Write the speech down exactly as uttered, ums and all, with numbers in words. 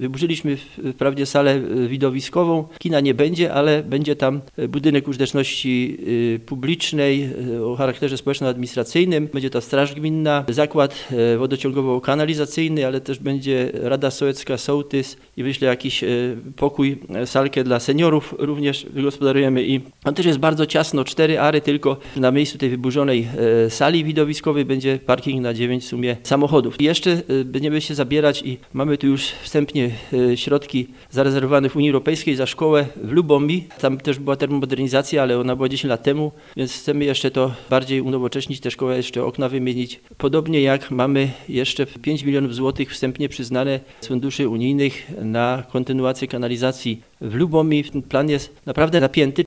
wyburzyliśmy wprawdzie salę widowiskową, kina nie będzie, ale będzie tam budynek użyteczności publicznej o charakterze społeczno-administracyjnym. Będzie to straż gminna, zakład wodociągowo-kanalizacyjny, ale też będzie Rada Sołecka, sołtys i myślę jakiś pokój, salkę dla seniorów również wygospodarujemy i on też jest bardzo ciasno, cztery ary tylko na miejscu tej wyburzonej sali widowiskowej będzie parking na dziewięć w sumie samochodów. I jeszcze będziemy się zabierać i mamy tu już wstępnie środki zarezerwowane w Unii Europejskiej za szkołę w Lubomi. Tam też była termomodernizacja, ale ona była dziesięć lat temu, więc chcemy jeszcze to bardziej unowocześnić, tę szkołę jeszcze okna wymienić. Podobnie jak mamy jeszcze pięć milionów złotych wstępnie przyznane z funduszy unijnych na kontynuację kanalizacji w Lubomi. Ten plan jest naprawdę napięty.